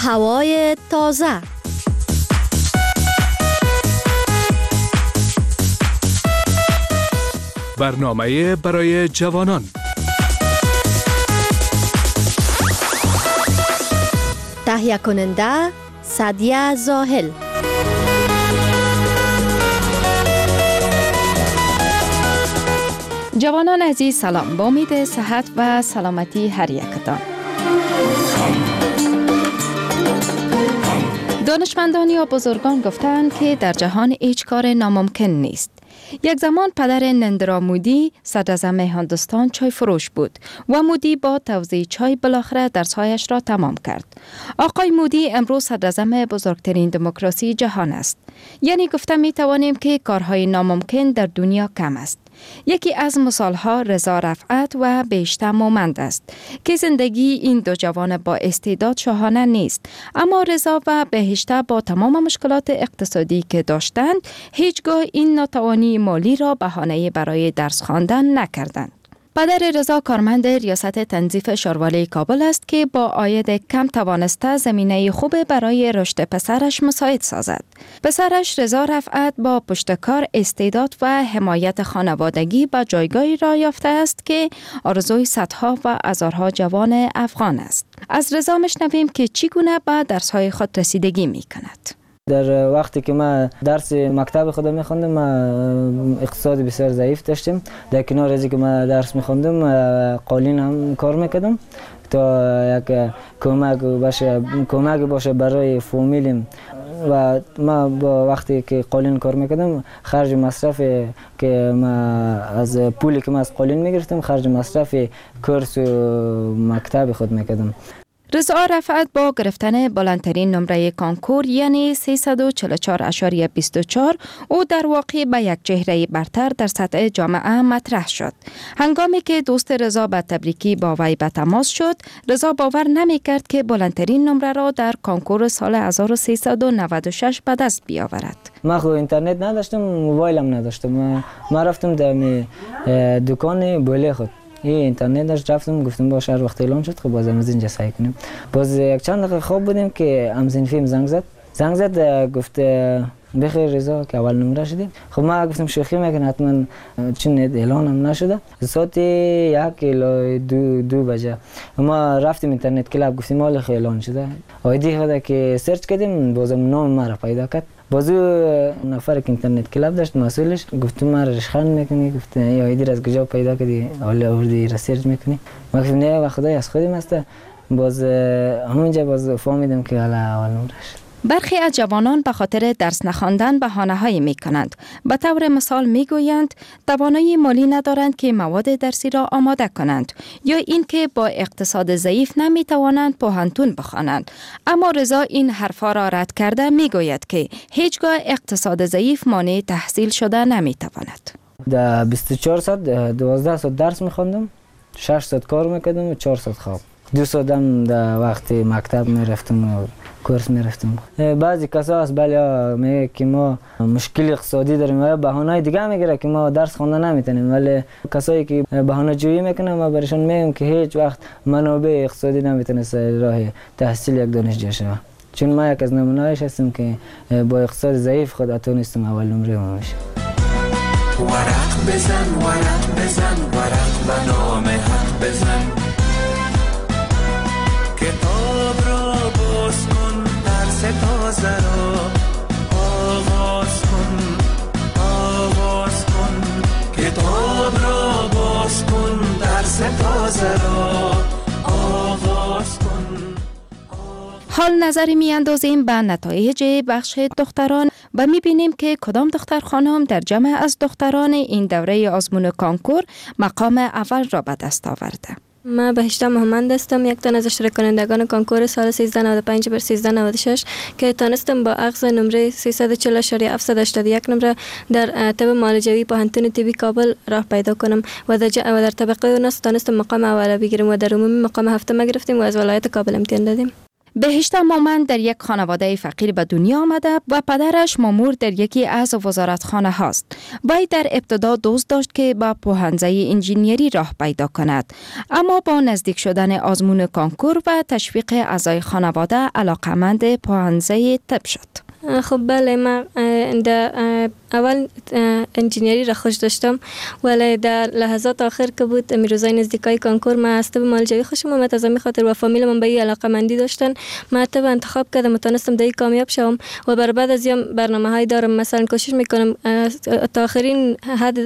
هوای تازه. برنامه برای جوانان. تهیه کننده سعدیه زاهل. جوانان عزیز سلام، با امید صحت و سلامتی هر یکتان. دانشمندان یا بزرگان گفتند که در جهان هیچ کار ناممکن نیست. یک زمان پدر نریندرا مودی صدراعظم هندوستان چای فروش بود و مودی با توزیع چای بالاخره درس‌هایش را تمام کرد. آقای مودی امروز صدراعظم بزرگترین دموکراسی جهان است. یعنی گفته می توانیم که کارهای ناممکن در دنیا کم است. یکی از مثالها رضا رفعت و بهشته مومند است که زندگی این دو جوان با استعداد شاهانه نیست، اما رضا و بهشته با تمام مشکلات اقتصادی که داشتند هیچگاه این ناتوانی مالی را بهانه برای درس خواندن نکردند. پدر رضا کارمند ریاست تنظیف شاروالی کابل است که با عاید کم توانسته زمینه خوب برای رشد پسرش مساعد سازد. پسرش رضا رفعت با پشتکار، استعداد و حمایت خانوادگی به جایگاهی را یافته است که آرزوی صدها و هزارها جوان افغان است. از رضا میشنویم که چگونه به درس‌های خود رسیدگی می‌کند. در وقتی که ما درس مکتب خودم می‌خوندم، ما اقتصاد بسیار ضعیف داشتیم. در کنار از اینکه ما درس می‌خوندم، قالین هم کار می‌کردم تا یک کمک باشه برای فامیلم. و ما با وقتی که قالین کار می‌کردم، خرج مصرف که ما از پولی که ما از قالین می‌گرفتم، خرج مصرف کورس و مکتب خود می‌کردم. رضا رفعت با گرفتن بلندترین نمره کانکور یعنی 344.24 او در واقع به یک چهره برتر در سطح جامعه مطرح شد. هنگامی که دوست رضا به تبریکی با وی به تماس شد، رضا باور نمی کرد که بلندترین نمره را در کانکور سال 1396 به دست بیاورد. ما خود اینترنت نداشتم، موبایلم نداشتم. ما رفتم در دکان بوله خود، اینترنت داشت، رفتم گفتم باشه هر وقت اعلان شد خب بازم از اینجا سعی کنیم. باز یک چند دقیقه خواب بودیم که هم‌صنفیم زنگ زد گفت بخیر رضا که اول نمره شدیم. خب ما گفتم شوخی میکنه حتما، چون اعلان هم نشده. ساعت 1 الی 2 بجه ما رفتیم اینترنت کلاب، گفتیم حالا اعلان شده. آیدی خود که سرچ کردیم، بازم نام ما را پیدا کرد. بازو نفر که اینترنت کلاب داشت، مسئولش گفتم ما رشخند میکنی، گفت ای آیدی را از کجا پیدا کردی، حالا آوردی رسرچ میکنی؟ ما گفتم نه و خدای از خودم است. باز همونجا باز فهمیدم که حالا اول نمره شد. برخی از جوانان به خاطر درس نخواندن بهانه‌هایی می‌کنند. به طور مثال می‌گویند توانایی مالی ندارند که مواد درسی را آماده کنند، یا اینکه با اقتصاد ضعیف نمی‌توانند پوهنتون بخوانند. اما رضا این حرفا را رد کرده می‌گوید که هیچگاه اقتصاد ضعیف مانع تحصیل شده نمی‌تواند. در 24 ساعت 12 ساعت درس می‌خواندم، 6 ساعت کار می‌کردم و 4 ساعت خواب. 2 ساعت هم در وقت مکتب می‌رفتم و کورس میرفتم. بعضی کسا هست میگه که ما مشکل اقتصادی داریم و بهانه‌های دیگه میگیره که ما درس خواندن نمیتونیم، ولی کسایی که بهانه جویی میکنن ما برشون میگم که هیچ وقت منابع اقتصادی نمیتونه راه تحصیل یک دانشجو شود. چون ما یک از نمونه‌هاش هستم که با اقتصاد ضعیف خود تونستم اول نمره بشه. ورق بزن ورق و نام حق بزن، کتاب را باز کن، درس تازه را آغاز کن، کتاب را باز کن، درس تازه را آغاز کن. حال نظری میاندازیم به نتایج بخش دختران و میبینیم که کدام دختر خانم در جمع از دختران این دوره آزمون کانکور مقام اول را به دست آورده. من بهشته مومند هستم، یک تن از اشتراک کنندگان کانکور سال 1395 بر 1396 که تانستم با اخذ نمره 340.781 نمره در طب معالجوی پوهنتون طبی کابل راه پیدا کنم و در طبقه 9 تانستم مقام اول بگیرم و در عمومی مقام هفتم گرفتیم و از ولایت کابل امتحان دادیم. بهشت مومند در یک خانواده فقیر به دنیا آمده و پدرش مامور در یکی از وزارتخانه هاست. وی در ابتدا دوست داشت که به پوهنځی انجینیری راه پیدا کند، اما با نزدیک شدن آزمون کنکور و تشویق اعضای خانواده علاقمند پوهنځی طب شد. خب بله، من اول انجینیری را خوش داشتم، ولی در لحظات آخر که بود روزای نزدیکای کنکور من از طب مالجوی خوشم آمد. از همین خاطر و فامیل من به این علاقمندی داشتن، من طب انتخاب کردم و تونستم در کامیاب شوم و بعد از این برنامه‌های دارم. مثلا کوشش میکنم تا آخرین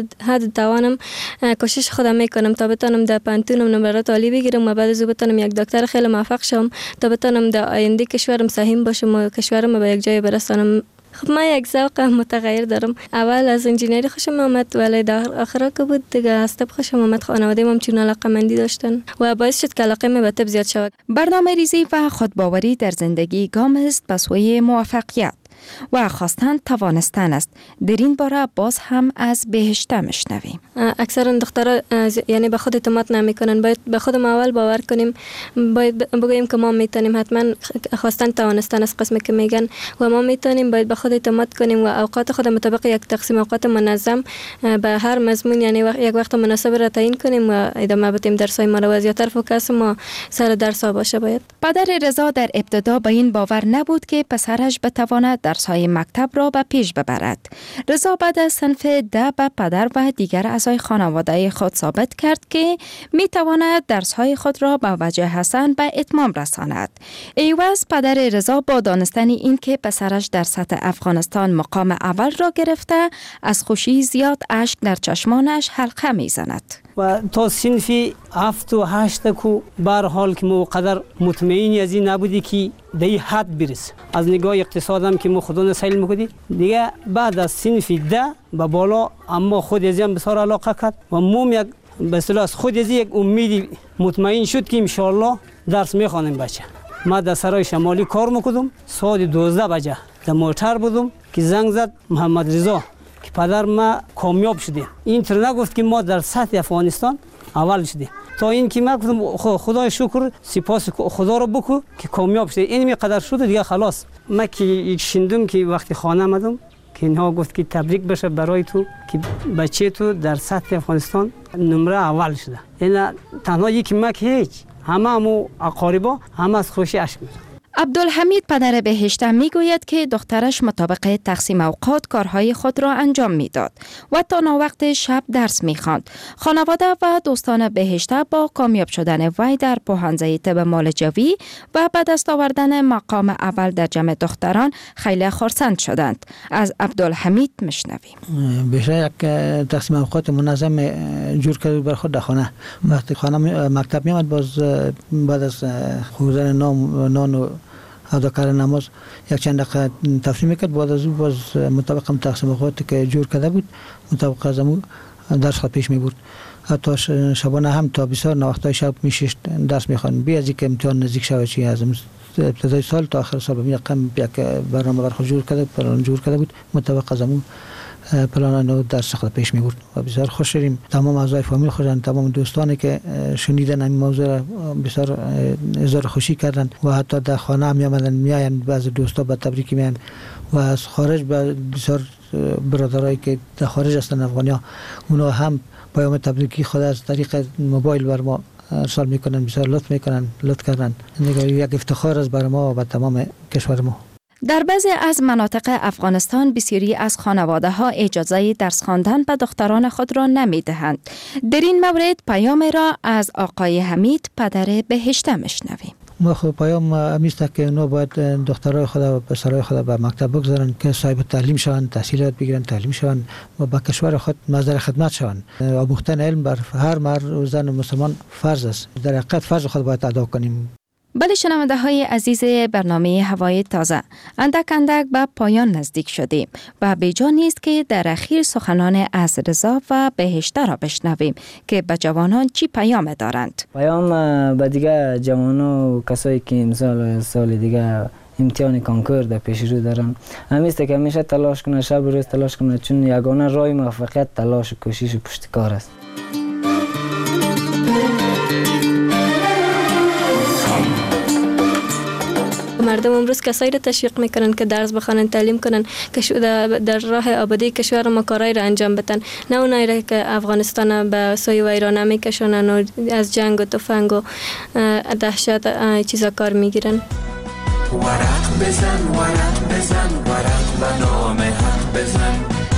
حد توانم کوشش خودم میکنم تا بتونم در پانتونم نمرات عالی بگیرم و بعد از بتونم یک دکتر خیلی موفق شوم تا بتونم در آینده کشورم سهم باشم و کشورم به یک جای برسانم. خب من یک ذوق متغیر دارم. اول از انجینیری خوشم آمد، ولی در آخر که بود دیگه از طب خوشم آمد. خانواده من چون علاقه‌مندی داشتن و باعث شد که علاقه من به طب زیاد شود. برنامه‌ریزی و خودباوری در زندگی گام است به سوی موفقیت و خواستن توانستن است. در این باره باز هم از بهشت میشنویم. اکثرا دخترها یعنی به خود اعتماد نمیکنن. باید به خودم اول باور کنیم، باید بگوییم که ما میتونیم. حتما خواستن توانستن از قسمی که میگن و ما میتونیم. باید به خود اعتماد کنیم و اوقات خود مطابق یک تقسیم اوقات منظم به هر مضمون یعنی یک وقت مناسب را تعیین کنیم و ادامه بدیم درس‌های ما را. و زیاتر فوکس ما سر درس ها باشه. باید پدر رضا در ابتدا به این باور نبود که پسرش بتواند درس‌های مکتب را به پیش ببرد. رضا بعد از صنف 10 به پدر و دیگر اعضای خانواده خود ثابت کرد که می تواند درس‌های خود را به وجه حسن به اتمام رساند. ایواز پدر رضا با دانستن این که پسرش در سطح افغانستان مقام اول را گرفته، از خوشی زیاد اشک در چشمانش حلقه می زند. و تا صنف 7 و 8 کو بر حال که مو قدر مطمئنی از این نبودی که به این حد برس. از نگاه اقتصادم که مو خودمون سیل می‌کردی دیگه بعد از صنف 10 به بالا اما خود از این بسیار علاقه کرد و موم یک به اصطلاح از خود از یک امیدی مطمئن شد که ان شاء الله درس می‌خوانیم بچه. ما در سرای شمالی کار می‌کردم. ساعت 12 بجه در موتر بودم که زنگ زد محمد رضا که پدر ما کامیاب شده. این طور نگفت که ما در سطح افغانستان اول شده. تا این که من گفتم خدای شکر سپاس خدا رو بکو که کامیاب شده. این میقدر شده دیگه خلاص. من که یک شندم که وقتی خانه آمدم که اینها گفت که تبریک بشه برای تو که بچه تو در سطح افغانستان نمره اول شده. این تنها یکی من که هیچ همه اقاربا همه از خوشی اشک می‌ریزند. عبدالحمید پدر بهشت میگوید که دخترش مطابق تقسیم اوقات کارهای خود را انجام میداد و تا ناوقت شب درس میخواند. خانواده و دوستان بهشت با کامیاب شدن وی در پوهنځی طب مالجوی و به دست آوردن مقام اول در جمع دختران خیلی خرسند شدند. از عبدالحمید میشنویم. بهشت یک تقسیم اوقات منظم جور کرد بر خود در خانه. وقتی خانه مکتب میاد باز بعد از خوردن نان و ادا کردن نماز یک چند دقیقه تفریح میکرد. بعد از او باز مطابق تقسیم اوقاتی که جور کرده بود مطابق از امو درس خود پیش میبرد. حتی شبانه هم تا بسیار ناوقتای شب میشست درس میخواند. بی از اینکه امتحان نزدیک شود چی از ابتدای سال تا آخر سال یک برنامه بر خود جور کرده پلان جور کرده بود. مطابق از امو پلان درس خود پیش میبرد و بسیار خوش شدیم. تمام اعضای فامیل خودن، تمام دوستانی که شنیدن این موضوع را بسیار اظهار خوشی کردند و حتی در خانه هم میآیند بعضی دوستا به تبریک میآیند و از خارج بسیار برادرایی که در خارج هستند افغانیا اونا هم پیام تبریکی خود از طریق موبایل بر ما ارسال میکنن. بسیار لطف کردن. یک افتخار از بر ما و به تمام کشور ما. در بعضی از مناطق افغانستان بسیاری از خانواده ها اجازه درس خواندن به دختران خود را نمی دهند. در این مورد پیام را از آقای حمید پدر بهشت میشنویم. ما خب پیام همیست که اونا باید دخترای خود و پسرای خود به مکتب بگذارن که صاحب تعلیم شوند، تحصیلات بگیرن، تعلیم شوند و به کشور خود مصدر خدمت شوند. آموختن علم بر هر مرد و زن مسلمان فرض است. در حقیقت فرض خود باید ادا کنیم. بله شنونده های عزیز برنامه هوای تازه، اندک به پایان نزدیک شدیم و بیجا نیست که در اخیر سخنان از رضا و بهشته را بشنویم که به جوانان چی پیام دارند. پیام به دیگه جوانان و کسایی که امسال سال دیگه امتحان کنکور در پیش رو دارن همیشه که همیشه تلاش کنه، شب و روز تلاش کنه، چون یگانه راه موفقیت تلاش و کوشش و پشتکار است. مردم امروز کسایی را تشویق میکنن که درس بخوانن، تعلیم کنن، که در راه آبادی کشور ما کارایی را انجام بدن، نه اونایی را که افغانستان به سوی ویرانه میکشونن و از جنگ و تفنگ و دهشت چیزا کار میگیرن. ورق بزن ورق و نام حق بزن،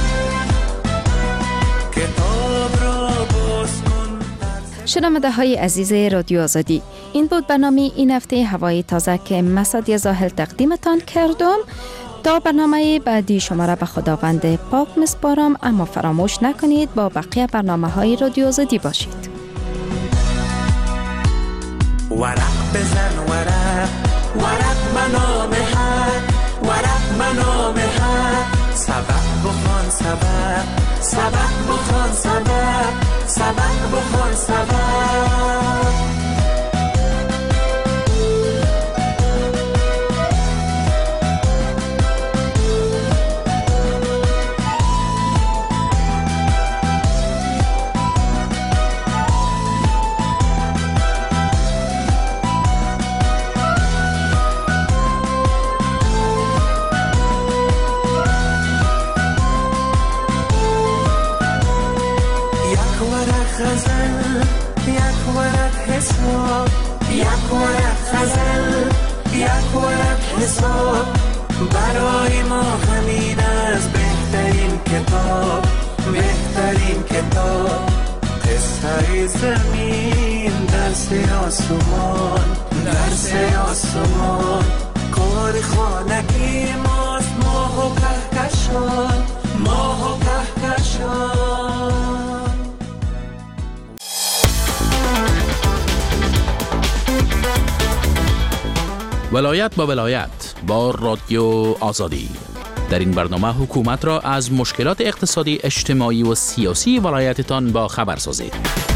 کتاب را باز کن. شنونده های عزیز رادیو آزادی، این بود برنامه این هفته هوای تازه که من سادیا زاهل تقدیمتان کردم. تا برنامه بعدی شما را به خداوند پاک میسپارم، اما فراموش نکنید با بقیه برنامه های رادیو آزادی باشید. ورق بزن ورق منام حق، ورق منام حق، سبق بخوان سبق بخوان سبق بخوان سبق. یک ورق حساب، یک ورق غزل، یک ورق حساب، برای ما همین از بهترین کتاب، بهترین کتاب. قصه زمین درس آسمان، درس آسمان، کار خانگی ماست، ماه و کهکشان، ماه و کهکشان. ولایت با ولایت با رادیو آزادی. در این برنامه حکومت را از مشکلات اقتصادی، اجتماعی و سیاسی ولایتتان با خبر سازید.